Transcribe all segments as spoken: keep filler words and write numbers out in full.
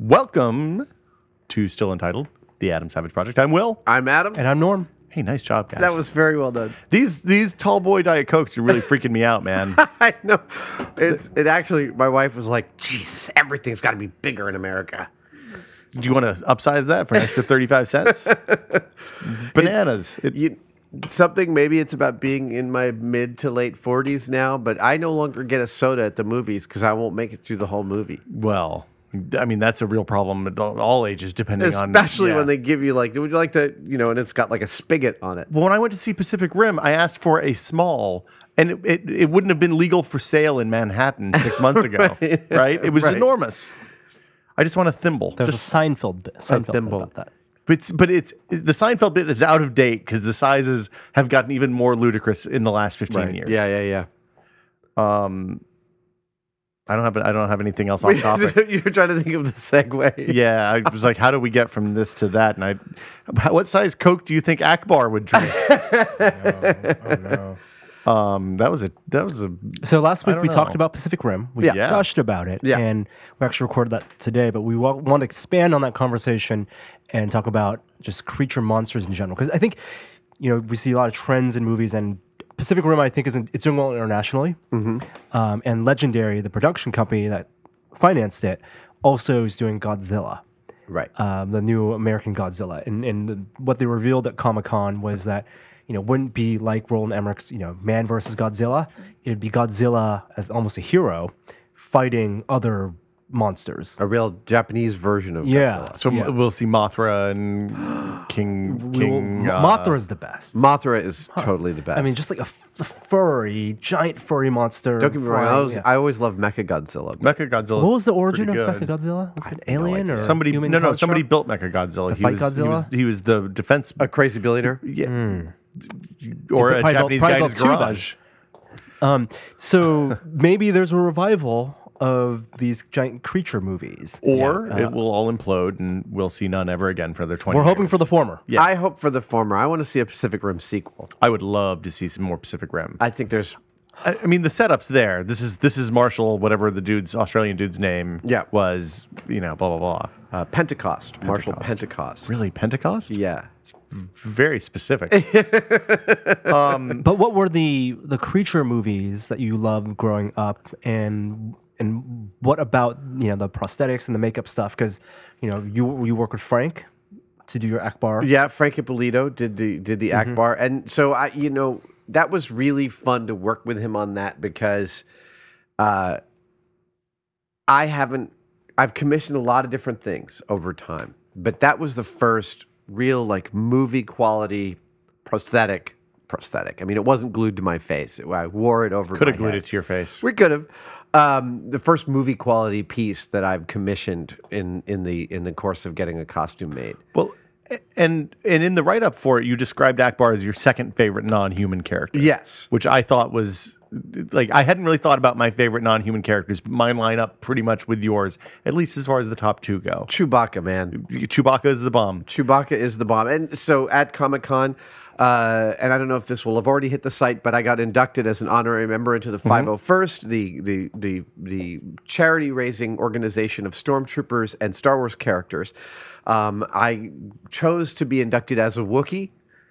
Welcome to Still Entitled, the Adam Savage Project. I'm Will. I'm Adam. And I'm Norm. Hey, nice job, guys. That was very well done. These these tall boy Diet Cokes are really freaking me out, man. I know. It's it actually. My wife was like, "Jesus, everything's got to be bigger in America." Do you want to upsize that for an extra thirty-five cents? Bananas. It, You, something maybe it's about being in my mid to late forties now, but I no longer get a soda at the movies because I won't make it through the whole movie. well, I mean, that's a real problem at all, all ages, depending on... Especially yeah. when they give you like, would you like to, you know, and it's got like a spigot on it. Well, when I went to see Pacific Rim, I asked for a small, and it, it, it wouldn't have been legal for sale in Manhattan six months ago, right? right? It was Right. enormous. I just want a thimble. There's Just, a Seinfeld bit, Seinfeld bit thimble. about that. but it's, but it's the Seinfeld bit is out of date because the sizes have gotten even more ludicrous in the last fifteen years. Yeah, yeah, yeah. I don't have I don't have anything else off topic. You were trying to think of the segue. Yeah, I was like, how do we get from this to that? And I, what size Coke do you think Akbar would drink? Oh, no. Um, that was a that was a So last week don't we talked know. about Pacific Rim. We Yeah. gushed about it. Yeah. And we actually recorded that today, but we wa- want to expand on that conversation and talk about just creature monsters in general. Because I think, you know, we see a lot of trends in movies, and Pacific Rim, I think, is in, it's doing well internationally. Mm-hmm. Um, and Legendary, the production company that financed it, also is doing Godzilla. Right. um, the new American Godzilla. And, and the, what they revealed at Comic-Con was that, you know, wouldn't be like Roland Emmerich's, you know, Man versus Godzilla. It'd be Godzilla as almost a hero fighting other monsters. A real Japanese version of Yeah. Godzilla. so Yeah. we'll see Mothra and King We will- King uh, Mothra is the best. Mothra is totally the best. I mean, just like a, f- a furry, giant furry monster. don't get me wrong. I, flying, was, yeah. I always loved Mecha Godzilla. Mecha Godzilla. What was the origin of pretty good. Mechagodzilla? Was it alien or Somebody human no no construct? somebody built Mecha Godzilla. To he fight was, He Godzilla? was he was the defense A crazy billionaire. yeah, Hmm. or Yeah, a probably Japanese built- guy in probably his built two then. garage. Um, so maybe there's a revival of these giant creature movies. Or Yeah, uh, it will all implode and we'll see none ever again for another twenty we're hoping years. for the former. Yeah. I hope for the former. I want to see a Pacific Rim sequel. I would love to see some more Pacific Rim. I think there's I, I mean, the setup's there. This is this is Marshall, whatever the dude's Australian dude's name Yeah. was. You know, blah blah blah. uh, Pentecost, Marshall Pentecost. Really, Pentecost? Yeah. Very specific. But what were the the creature movies that you loved growing up, and and what about, you know, the prosthetics and the makeup stuff? Because, you know, you you work with Frank to do your Akbar. Yeah, Frank Ippolito did the did the Akbar, and so I, you know, that was really fun to work with him on that because, uh, I haven't, I've commissioned a lot of different things over time, but that was the first real like movie quality prosthetic prosthetic. I mean, it wasn't glued to my face; I wore it over. Could have my glued head. it to your face. We could have. Um, the first movie quality piece that I've commissioned in in the in the course of getting a costume made. Well, a- and and in the write up for it, you described Akbar as your second favorite non-human character. Yes. Which I thought was like I hadn't really thought about my favorite non-human characters, but mine line up pretty much with yours, at least as far as the top two go. Chewbacca, man. Chewbacca is the bomb. Chewbacca is the bomb. And so at Comic Con, uh, and I don't know if this will have already hit the site, but I got inducted as an honorary member into the five oh first, the the the the charity raising organization of stormtroopers and Star Wars characters. Um, I chose to be inducted as a Wookiee.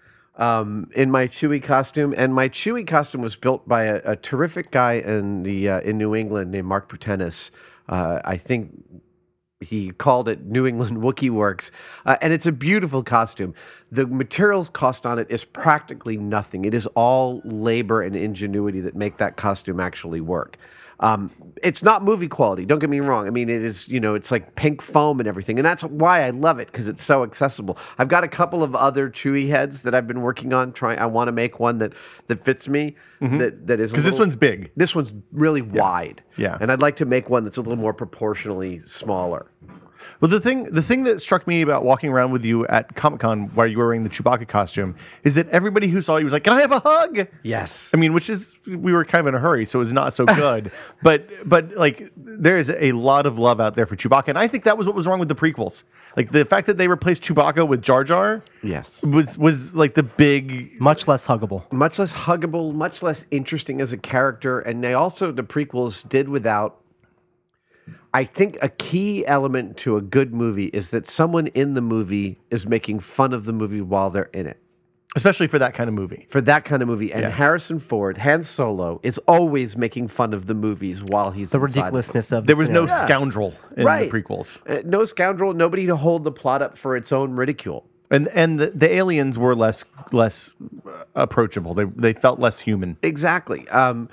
Um, in my Chewie costume, and my Chewie costume was built by a, a terrific guy in the uh, in New England named Mark Putenis. Uh, I think he called it New England Wookiee Works, uh, and it's a beautiful costume. The materials cost on it is practically nothing. It is all labor and ingenuity that make that costume actually work. Um, it's not movie quality. Don't get me wrong. I mean, it is, you know, it's like pink foam and everything. And that's why I love it, because it's so accessible. I've got a couple of other Chewie heads that I've been working on. Trying, I want to make one that, that fits me, that, that is a Because this little- one's big. This one's really wide. Yeah. And I'd like to make one that's a little more proportionally smaller. Well, the thing the thing that struck me about walking around with you at Comic Con while you were wearing the Chewbacca costume is that everybody who saw you was like, "Can I have a hug?" Yes. I mean, which is we were kind of in a hurry, so it was not so good. but but like there is a lot of love out there for Chewbacca, and I think that was what was wrong with the prequels. Like the fact that they replaced Chewbacca with Jar Jar Yes. was was like the big Much less huggable. Much less huggable, much less interesting as a character. And they also, the prequels did without I think a key element to a good movie is that someone in the movie is making fun of the movie while they're in it. Especially for that kind of movie. For that kind of movie. And Yeah. Harrison Ford, Han Solo, is always making fun of the movies while he's The inside of them. ridiculousness of There the was no scenario. scoundrel in Right. the prequels. Uh, no scoundrel, nobody to hold the plot up for its own ridicule. And and the, the aliens were less less uh, approachable. They they felt less human. Exactly. Um,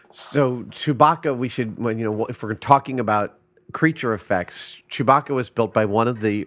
so Chewbacca, we should, when you know, if we're talking about creature effects, Chewbacca was built by one of the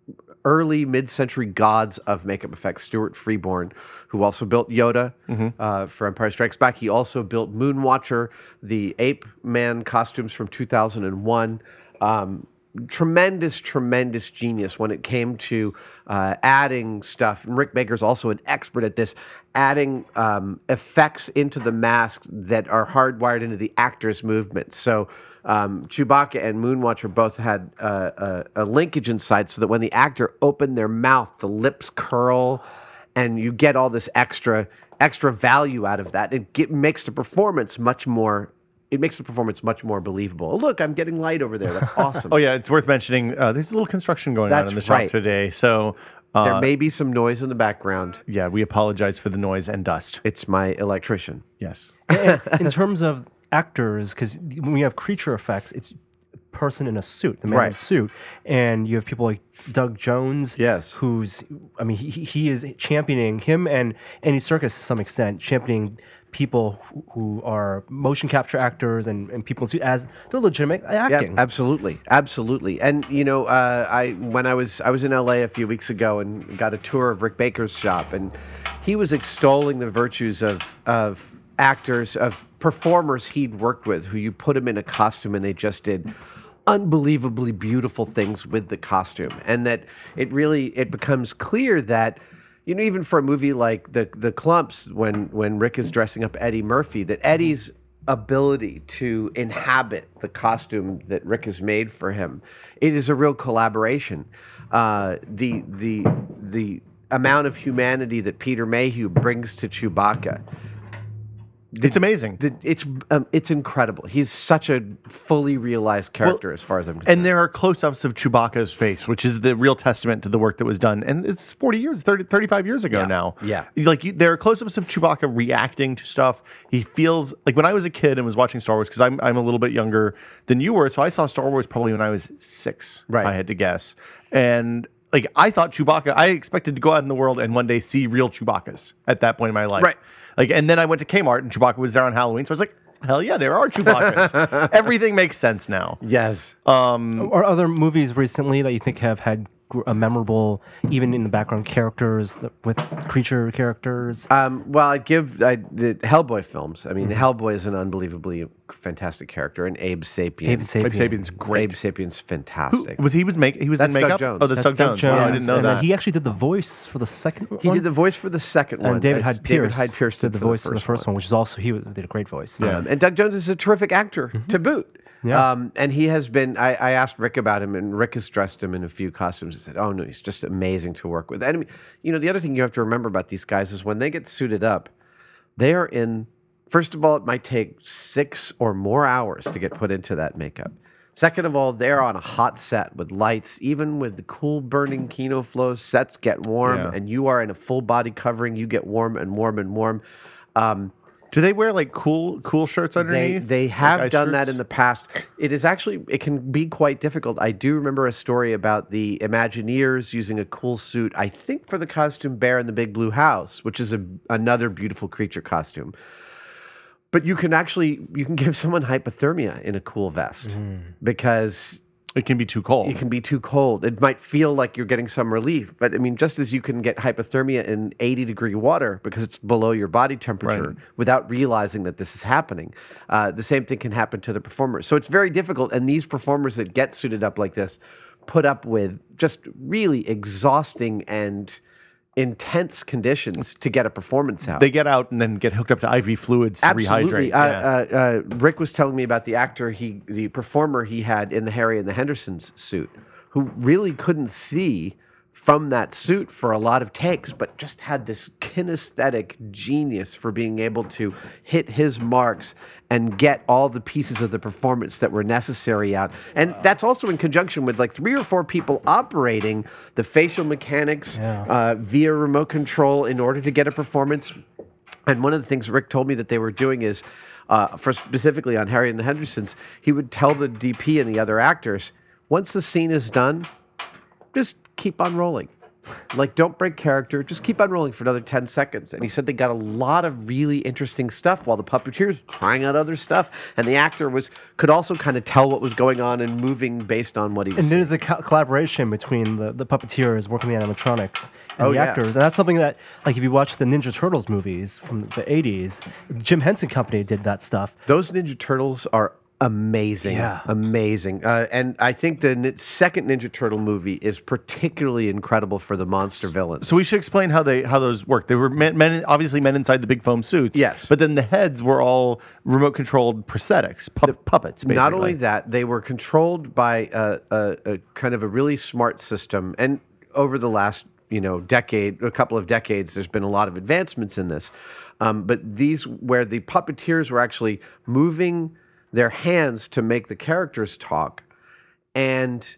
early mid-century gods of makeup effects, Stuart Freeborn, who also built Yoda uh, for Empire Strikes Back. He also built Moonwatcher, the ape man costumes from two thousand one. Um, tremendous, tremendous genius when it came to uh, adding stuff. And Rick Baker's also an expert at this, adding um, effects into the masks that are hardwired into the actor's movements. So um, Chewbacca and Moonwatcher both had uh, a, a linkage inside so that when the actor opened their mouth, the lips curl and you get all this extra extra value out of that. It get, makes the performance much more It makes the performance much more believable. Oh, look, I'm getting light over there. That's awesome. Oh yeah, it's worth mentioning. Uh, there's a little construction going on That's in the shop right. today. So uh, There may be some noise in the background. yeah, we apologize for the noise and dust. It's my electrician. Yes. In terms of actors, because when we have creature effects, it's a person in a suit, the man in Right. a suit, and you have people like Doug Jones, Yes. who's, I mean, he, he is championing him and Andy Serkis to some extent, championing people who, who are motion capture actors and, and people in suit as the legitimate acting. Yeah, absolutely, absolutely. And you know, uh, I when I was I was in L A a few weeks ago and got a tour of Rick Baker's shop, and he was extolling the virtues of of actors, of performers he'd worked with, who you put them in a costume and they just did unbelievably beautiful things with the costume, and that it really it becomes clear that. You know, even for a movie like the the Clumps, when when Rick is dressing up Eddie Murphy, that Eddie's ability to inhabit the costume that Rick has made for him, it is a real collaboration. Uh, the the the amount of humanity that Peter Mayhew brings to Chewbacca. It's amazing. The, it's um, it's incredible. He's such a fully realized character, as far as I'm concerned. And there are close-ups of Chewbacca's face, which is the real testament to the work that was done. And it's forty years, thirty, thirty-five years ago Yeah. now. Yeah. Like, you, there are close-ups of Chewbacca reacting to stuff. He feels, like when I was a kid and was watching Star Wars, because I'm, I'm a little bit younger than you were, so I saw Star Wars probably when I was six, Right. if I had to guess. And like, I thought Chewbacca, I expected to go out in the world and one day see real Chewbaccas at that point in my life. Right. Like, and then I went to Kmart and Chewbacca was there on Halloween, so I was like, hell yeah, there are Chewbaccas. Everything makes sense now. yes. Or other movies recently that you think have had gr- a memorable, even in the background, characters that- with creature characters? Um, well, I give I, the Hellboy films. I mean, Mm-hmm. Hellboy is an unbelievably fantastic character, and Abe Sapien. Abe Sapien. Abe Sapien's great. Abe Sapien's fantastic. Was he was make he was That's in Doug makeup? Jones. Oh, that's, That's Doug Jones. Wow, I didn't know and then that. he actually did the voice for the second one. He did the voice for the second one. and David It's Hyde Pierce. David Hyde Pierce did the voice for the first one, which is also he was- did a great voice. Um, and Doug Jones is a terrific actor to boot. Yeah. Um, and he has been, I, I asked Rick about him, and Rick has dressed him in a few costumes and said, oh, no, he's just amazing to work with. And I mean, you know, the other thing you have to remember about these guys is when they get suited up, they are in, first of all, it might take six or more hours to get put into that makeup. Second of all, they're on a hot set with lights, even with the cool burning Kino flows, sets get warm, Yeah. and you are in a full body covering, you get warm and warm and warm. Um, Do they wear like cool cool shirts they underneath? they Like have ice done that shirts? in the past. It is actually it can be quite difficult. I do remember a story about the Imagineers using a cool suit, I think for the costume Bear in the Big Blue House, which is a, another beautiful creature costume. But you can actually you can give someone hypothermia in a cool vest because It can be too cold. it can be too cold. It might feel like you're getting some relief, but I mean, just as you can get hypothermia in eighty degree water because it's below your body temperature Right. without realizing that this is happening, uh, the same thing can happen to the performers. So it's very difficult. And these performers that get suited up like this put up with just really exhausting and intense conditions to get a performance out. They get out and then get hooked up to I V fluids to Absolutely. rehydrate. Uh, Yeah. uh, uh, Rick was telling me about the actor, he, the performer he had in the Harry and the Hendersons suit, who really couldn't see from that suit for a lot of takes, but just had this kinesthetic genius for being able to hit his marks and get all the pieces of the performance that were necessary out. And that's also in conjunction with like three or four people operating the facial mechanics Yeah. uh, via remote control in order to get a performance. And one of the things Rick told me that they were doing is, uh, for specifically on Harry and the Hendersons, he would tell the D P and the other actors, once the scene is done, just keep on rolling. Like, don't break character. Just keep on rolling for another ten seconds. And he said they got a lot of really interesting stuff while the puppeteers trying out other stuff. And the actor was could also kind of tell what was going on and moving based on what he was And seeing. there's a co- collaboration between the, the puppeteers working the animatronics and Oh, the yeah. actors. And that's something that, like, if you watch the Ninja Turtles movies from the eighties, Jim Henson Company did that stuff. Those Ninja Turtles are amazing. Yeah. Amazing. Uh, and I think the ni- second Ninja Turtle movie is particularly incredible for the monster villains. So we should explain how they how those work. They were men, men obviously men inside the big foam suits. Yes. but then the heads were all remote controlled prosthetics, pu- puppets. Basically. Not only that, they were controlled by a, a, a kind of a really smart system. And over the last, you know, decade, a couple of decades, there's been a lot of advancements in this. Um, but these, where the puppeteers were actually moving their hands to make the characters talk, and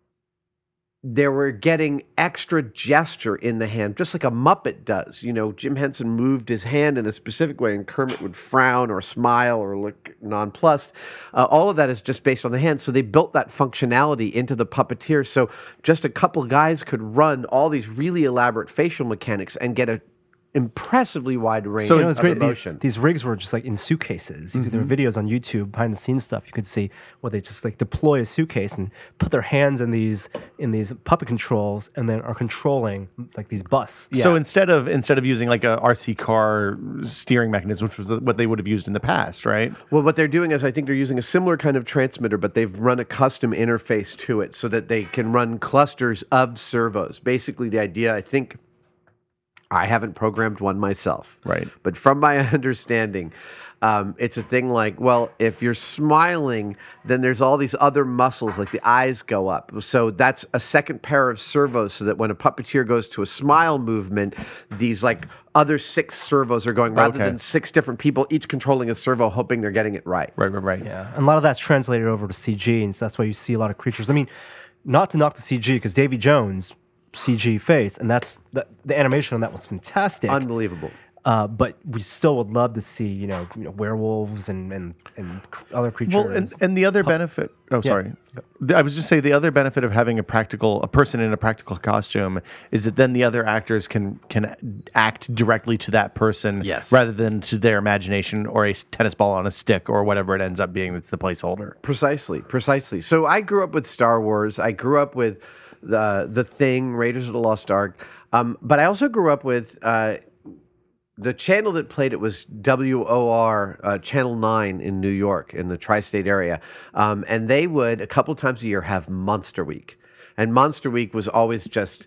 they were getting extra gesture in the hand, just like a Muppet does. You know, Jim Henson moved his hand in a specific way, and Kermit would frown or smile or look nonplussed. Uh, all of that is just based on the hand. So they built that functionality into the puppeteer. So just a couple guys could run all these really elaborate facial mechanics and get a impressively wide range So it was of great. These, emotion. these rigs were just like in suitcases. You could, there were videos on YouTube, behind the scenes stuff. You could see where they just like deploy a suitcase and put their hands in these in these puppet controls, and then are controlling like these busts. So instead of instead of using like a R C car steering mechanism, which was what they would have used in the past, right? Well, what they're doing is I think they're using a similar kind of transmitter, but they've run a custom interface to it so that they can run clusters of servos. Basically, the idea, I think, I haven't programmed one myself. Right. But from my understanding, um, it's a thing like, well, if you're smiling, then there's all these other muscles, like the eyes go up. So that's a second pair of servos so that when a puppeteer goes to a smile movement, these like other six servos are going rather Okay. than six different people, each controlling a servo, hoping they're getting it right. Right, right, right. Yeah, and a lot of that's translated over to C G, and so that's why you see a lot of creatures. I mean, not to knock the C G, because Davy Jones C G face, and that's the, the animation on that was fantastic. Unbelievable. Uh, but we still would love to see, you know, you know werewolves and and, and c- other creatures. Well, and, and the other benefit. Oh, sorry. The- I was just saying the other benefit of having a practical, a person in a practical costume, is that then the other actors can can act directly to that person, Yes. rather than to their imagination or a s- tennis ball on a stick or whatever it ends up being. That's the placeholder. Precisely, precisely. So I grew up with Star Wars. I grew up with the the Thing, Raiders of the Lost Ark. Um, but I also grew up with uh, the channel that played it was W O R uh, Channel Nine in New York, in the tri-state area, um, and they would a couple times a year have Monster Week, and Monster Week was always just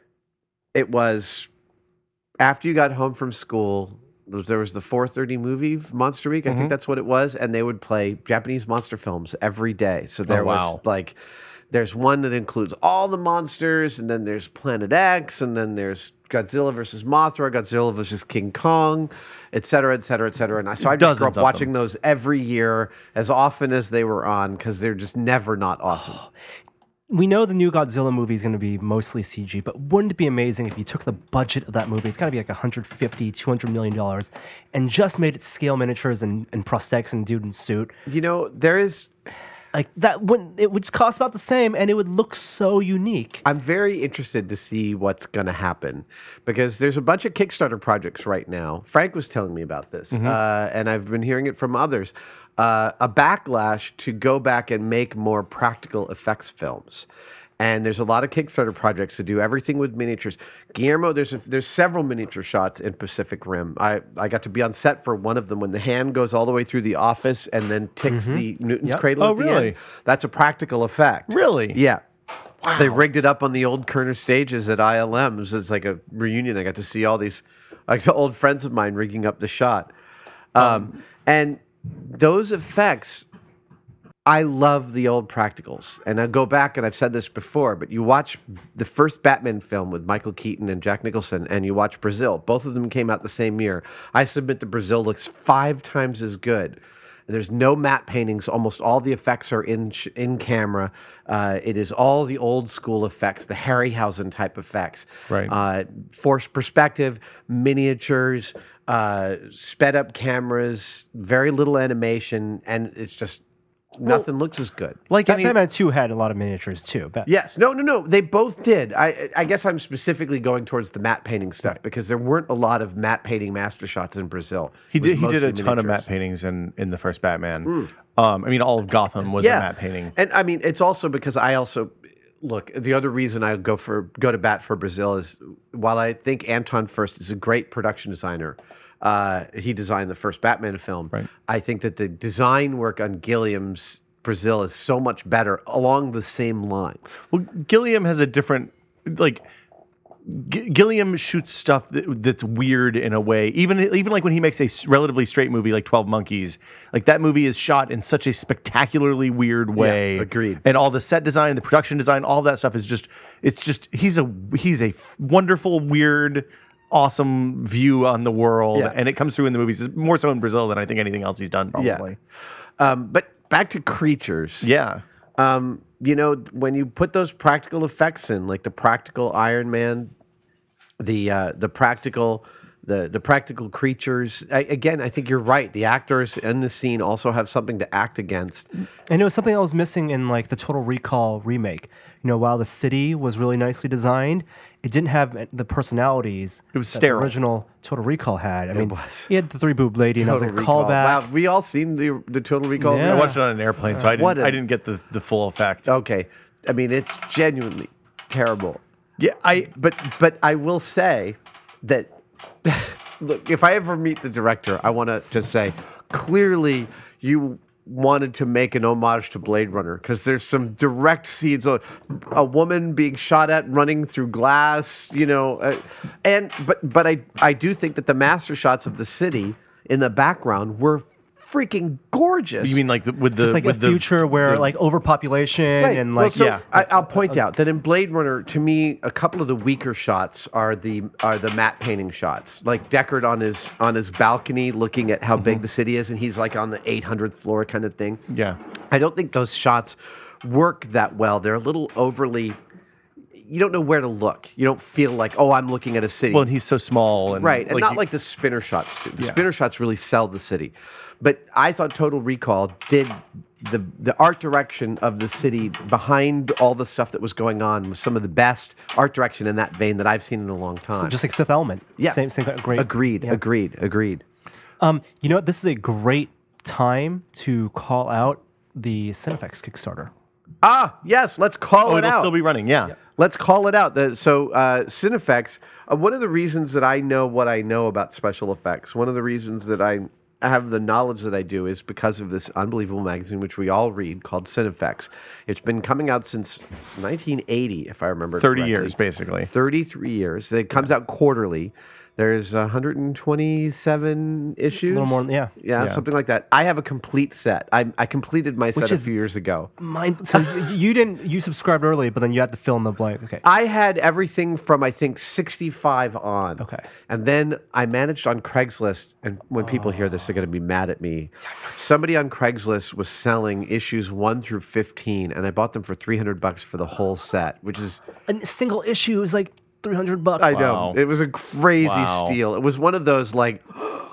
it was after you got home from school. There was- there was the four thirty movie Monster Week. I think that's what it was. And they would play Japanese monster films every day. So there wow. was like, there's one that includes all the monsters, and then there's Planet X, and then there's Godzilla versus Mothra, Godzilla versus King Kong, et cetera, et cetera, et cetera. And I, so I just grew Dozens up of them. watching those every year as often as they were on because they're just never not awesome. we know the new Godzilla movie is going to be mostly C G, but wouldn't it be amazing if you took the budget of that movie? It's got to be like one hundred fifty, two hundred million dollars, and just made it scale miniatures and, and prosthetics and dude in suit. You know, there is. Like that wouldn't it would cost about the same, and it would look so unique. I'm very interested to see what's going to happen because there's a bunch of Kickstarter projects right now. Frank was telling me about this, uh, and I've been hearing it from others. Uh, a backlash to go back and make more practical effects films. And there's a lot of Kickstarter projects to do everything with miniatures. Guillermo, there's a, there's several miniature shots in Pacific Rim. I, I got to be on set for one of them when the hand goes all the way through the office and then ticks the Newton's Yep. cradle Oh, at the really? end. That's a practical effect. Really? Yeah. They rigged it up on the old Kerner stages at I L M. It was like a reunion. I got to see all these like the old friends of mine rigging up the shot. Um, and those effects I love the old practicals. And I go back, and I've said this before, but you watch the first Batman film with Michael Keaton and Jack Nicholson, and you watch Brazil. Both of them came out the same year. I submit that Brazil looks five times as good. And there's no matte paintings. Almost all the effects are in sh- in camera. Uh, it is all the old school effects, the Harryhausen type effects. Right. Uh, forced perspective, miniatures, uh, sped up cameras, very little animation, and it's just nothing looks as good. Like Bat- any, Batman two had a lot of miniatures too. Bat- Yes. No, no, no. They both did. I I guess I'm specifically going towards the matte painting stuff because there weren't a lot of matte painting master shots in Brazil. he It was did he did a mostly ton of matte miniatures. paintings in, in the first Batman. Um, I mean, all of Gotham was a matte painting. And I mean, it's also because I also look. The other reason I go for go to bat for Brazil is while I think Anton Furst is a great production designer. Uh, he designed the first Batman film. Right. I think that the design work on Gilliam's Brazil is so much better along the same lines. Well, Gilliam has a different like. G- Gilliam shoots stuff that, that's weird in a way. Even even like when he makes a s- relatively straight movie like twelve Monkeys, like that movie is shot in such a spectacularly weird way. agreed. And all the set design, the production design, all that stuff is just it's just he's a he's a f- wonderful, weird, awesome view on the world, Yeah. and it comes through in the movies more so in Brazil than I think anything else he's done. Probably. Um, but back to creatures. Yeah. Um, you know, when you put those practical effects in, like the practical Iron Man, the uh, the practical the the practical creatures. I, again, I think you're right. The actors in the scene also have something to act against. And it was something that was missing in like the Total Recall remake. You know, while the city was really nicely designed, it didn't have the personalities. It was that sterile. The original Total Recall had. I mean, was. he had the three boob lady, and I was Total like, Recall. callback. Wow, we all seen the the Total Recall. Yeah. I watched it on an airplane, so I What didn't a- I didn't get the, the full effect. Okay, I mean it's genuinely terrible. Yeah, I But but I will say that look, if I ever meet the director, I want to just say clearly you wanted to make an homage to Blade Runner because there's some direct scenes of a woman being shot at running through glass, you know, uh, and but but I I do think that the master shots of the city in the background were freaking gorgeous. you mean like the, with the It's like a with the- future where the- like overpopulation Right. and Well, like so yeah. I, I'll point out that in Blade Runner, to me, a couple of the weaker shots are the are the matte painting shots, like Deckard on his on his balcony, looking at how big the city is, and he's like on the eight hundredth floor kind of thing. yeah. I don't think those shots work that well. They're a little overly. You don't know where to look. You don't feel like, oh, I'm looking at a city. Well, and he's so small and Right, and not you- like the spinner shots do. The Yeah. spinner shots really sell the city. But I thought Total Recall did the the art direction of the city behind all the stuff that was going on was some of the best art direction in that vein that I've seen in a long time. just like Fifth Element. yeah, Same, same kind of great. Agreed, yeah. agreed, agreed. Um, you know what? This is a great time to call out the Cinefex Kickstarter. Ah, yes, let's call Oh, it it'll out. still be running. Yeah. Let's call it out. The, so, uh, Cinefex, uh, one of the reasons that I know what I know about special effects, one of the reasons that I have the knowledge that I do is because of this unbelievable magazine, which we all read, called Cinefex. It's been coming out since nineteen eighty, if I remember thirty correctly. years basically. thirty-three years. It comes out quarterly. There's one hundred twenty-seven issues. A little more, yeah. Yeah, Yeah. something like that. I have a complete set. I, I completed my set Which a is- few years ago. Mine. So y- you didn't. You subscribed early, but then you had to fill in the blank. Okay. I had everything from I think sixty-five on. Okay. And then I managed on Craigslist, and when people hear this, they're going to be mad at me. Somebody on Craigslist was selling issues one through fifteen, and I bought them for three hundred bucks for the whole set, which is A single issue is like three hundred bucks. I know Wow. it was a crazy Wow. steal. It was one of those like,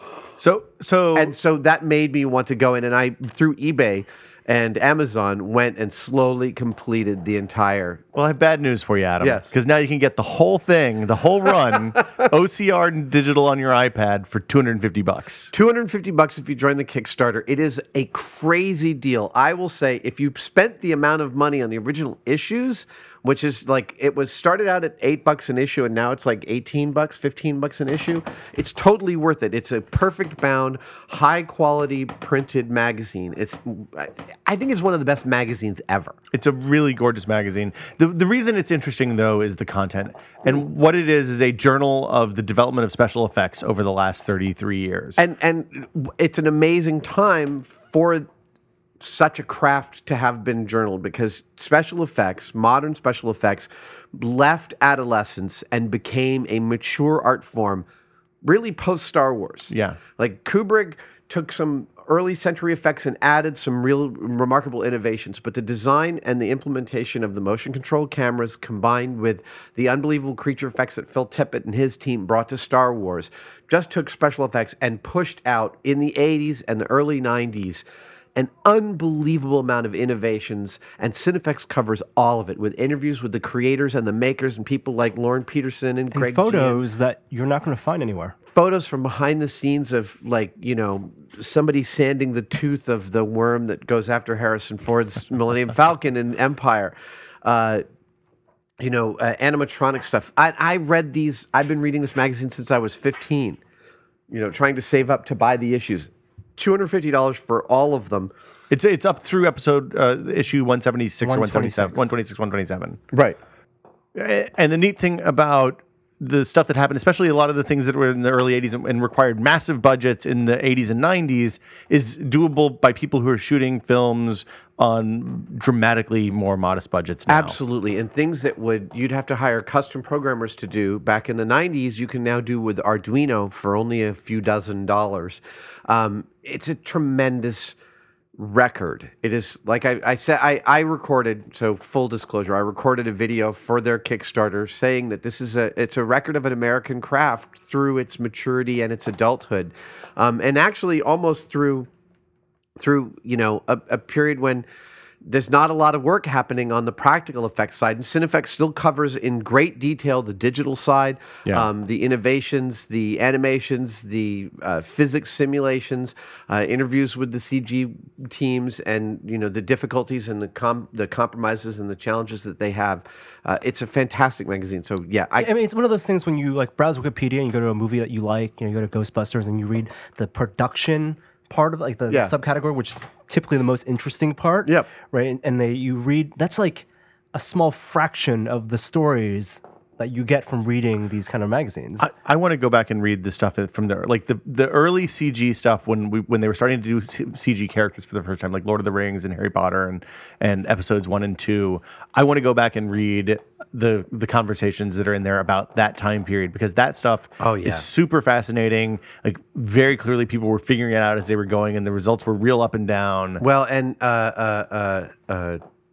So so and so that made me want to go in, and I through eBay and Amazon went and slowly completed the entire. well, I have bad news for you, Adam. Yes. Because now you can get the whole thing, the whole run, O C R and digital on your iPad for two hundred fifty bucks. two hundred fifty bucks if you join the Kickstarter. It is a crazy deal. I will say if you spent the amount of money on the original issues, which is like it was started out at eight bucks an issue and now it's like eighteen bucks, fifteen bucks an issue, it's totally worth it. It's a perfect bound, high quality printed magazine. It's I think it's one of the best magazines ever. It's a really gorgeous magazine. The the reason it's interesting though is the content. And what it is is a journal of the development of special effects over the last thirty-three years. And and it's an amazing time for such a craft to have been journaled because special effects, modern special effects, left adolescence and became a mature art form really post Star Wars. Yeah. Like Kubrick took some early century effects and added some real remarkable innovations, but the design and the implementation of the motion control cameras combined with the unbelievable creature effects that Phil Tippett and his team brought to Star Wars just took special effects and pushed out in the eighties and the early nineties an unbelievable amount of innovations, and Cinefex covers all of it with interviews with the creators and the makers and people like Lauren Peterson and, And Greg photos Gian. that you're not going to find anywhere. Photos from behind the scenes of, like, you know, somebody sanding the tooth of the worm that goes after Harrison Ford's Millennium Falcon in Empire. Uh, you know, uh, animatronic stuff. I, I read these, I've been reading this magazine since I was fifteen, you know, trying to save up to buy the issues. two hundred fifty dollars for all of them. It's it's up through episode uh, issue one seventy-six or one seventy-seven, one twenty-six. one twenty-six, one twenty-seven. Right. And the neat thing about the stuff that happened, especially a lot of the things that were in the early eighties and, and required massive budgets in the eighties and nineties, is doable by people who are shooting films on dramatically more modest budgets now. Absolutely. And things that would you'd have to hire custom programmers to do back in the nineties, you can now do with Arduino for only a few dozen dollars. Um, it's a tremendous record. It is, like I, I said, I, I recorded, so full disclosure, I recorded a video for their Kickstarter saying that this is a, it's a record of an American craft through its maturity and its adulthood. Um, and actually almost through, through, you know, a, a period when there's not a lot of work happening on the practical effects side. And Cinefex still covers in great detail the digital side, Yeah. um, the innovations, the animations, the uh, physics simulations, uh, interviews with the C G teams, and you know the difficulties and the com- the compromises and the challenges that they have. Uh, it's a fantastic magazine. So yeah, I, I mean, it's one of those things when you like browse Wikipedia and you go to a movie that you like, you know, you go to Ghostbusters and you read the production part of like the Yeah. subcategory, which is typically the most interesting part. Yep. Right. And, and they you read that's like a small fraction of the stories that you get from reading these kind of magazines. I, I want to go back and read the stuff that- from the like the, the early C G stuff when we when they were starting to do C G characters for the first time, like Lord of the Rings and Harry Potter and and episodes one and two. I want to go back and read the the conversations that are in there about that time period, because that stuff Oh, yeah. is super fascinating. Like very clearly, people were figuring it out as they were going, and the results were real up and down. well, and uh, uh, uh, uh,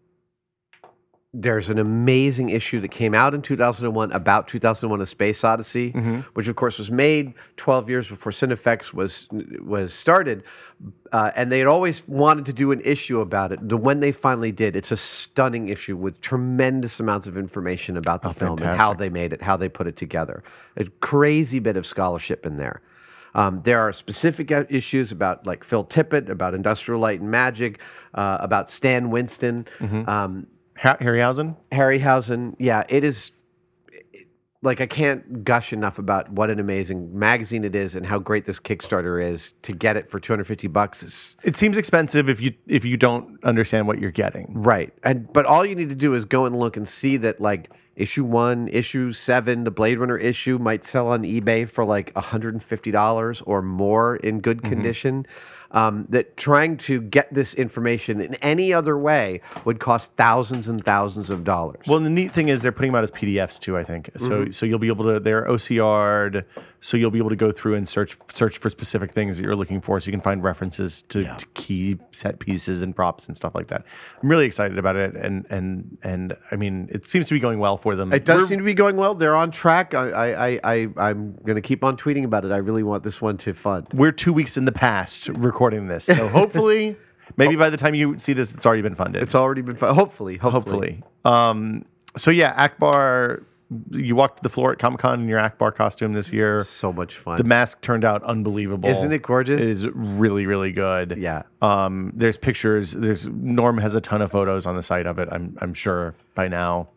there's an amazing issue that came out in two thousand one about two thousand one: A Space Odyssey, which of course was made twelve years before Cinefex was was started, uh, and they had always wanted to do an issue about it. The when they finally did, it's a stunning issue with tremendous amounts of information about the film and how fantastic. they made it, how they put it together. A crazy bit of scholarship in there. Um, there are specific uh, issues about like Phil Tippett, about Industrial Light and Magic, uh, about Stan Winston. Um, Ha- Harryhausen? Harryhausen, yeah, it is. it- Like I can't gush enough about what an amazing magazine it is and how great this Kickstarter is. To get it for two hundred fifty bucks is It seems expensive if you if you don't understand what you're getting. right. And but all you need to do is go and look and see that like issue one, issue seven, the Blade Runner issue might sell on eBay for like one hundred fifty dollars or more in good condition. Um, that trying to get this information in any other way would cost thousands and thousands of dollars. Well, and the neat thing is they're putting them out as P D Fs too, I think. So so you'll be able to they're O C R'd, so you'll be able to go through and search search for specific things that you're looking for, so you can find references to, to key set pieces and props and stuff like that. I'm really excited about it, and and and I mean, it seems to be going well for them. It does We're- seem to be going well. They're on track. I, I, I, I I'm going to keep on tweeting about it. I really want this one to fund. We're two weeks in the past recording this, so hopefully, maybe by the time you see this, it's already been funded. It's already been fun. Hopefully, hopefully. hopefully. Um, so yeah, Akbar, you walked the floor at Comic Con in your Akbar costume this year. So much fun. The mask turned out unbelievable. Isn't it gorgeous? It is really, really good. Yeah. Um, there's pictures. There's Norm has a ton of photos on the site of it. I'm I'm sure by now.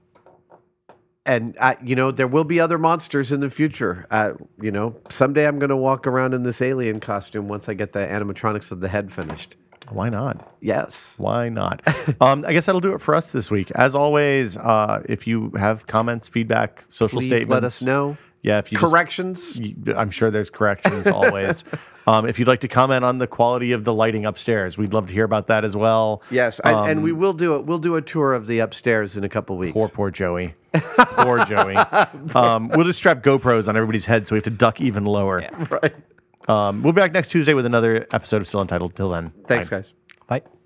And I, you know, there will be other monsters in the future. Uh, you know, someday I'm going to walk around in this alien costume once I get the animatronics of the head finished. Why not? Yes. Why not? um, I guess that'll do it for us this week. As always, uh, if you have comments, feedback, social Please statements, let us know. Yeah, if you just- Corrections. I'm sure there's corrections always. Um, if you'd like to comment on the quality of the lighting upstairs, we'd love to hear about that as well. Yes, and, and we will do it. We'll do a tour of the upstairs in a couple weeks. Poor, poor Joey. Poor Joey. Um, we'll just strap GoPros on everybody's head so we have to duck even lower. Right. Um, we'll be back next Tuesday with another episode of Still Untitled. Till then, Thanks, bye. guys. Bye.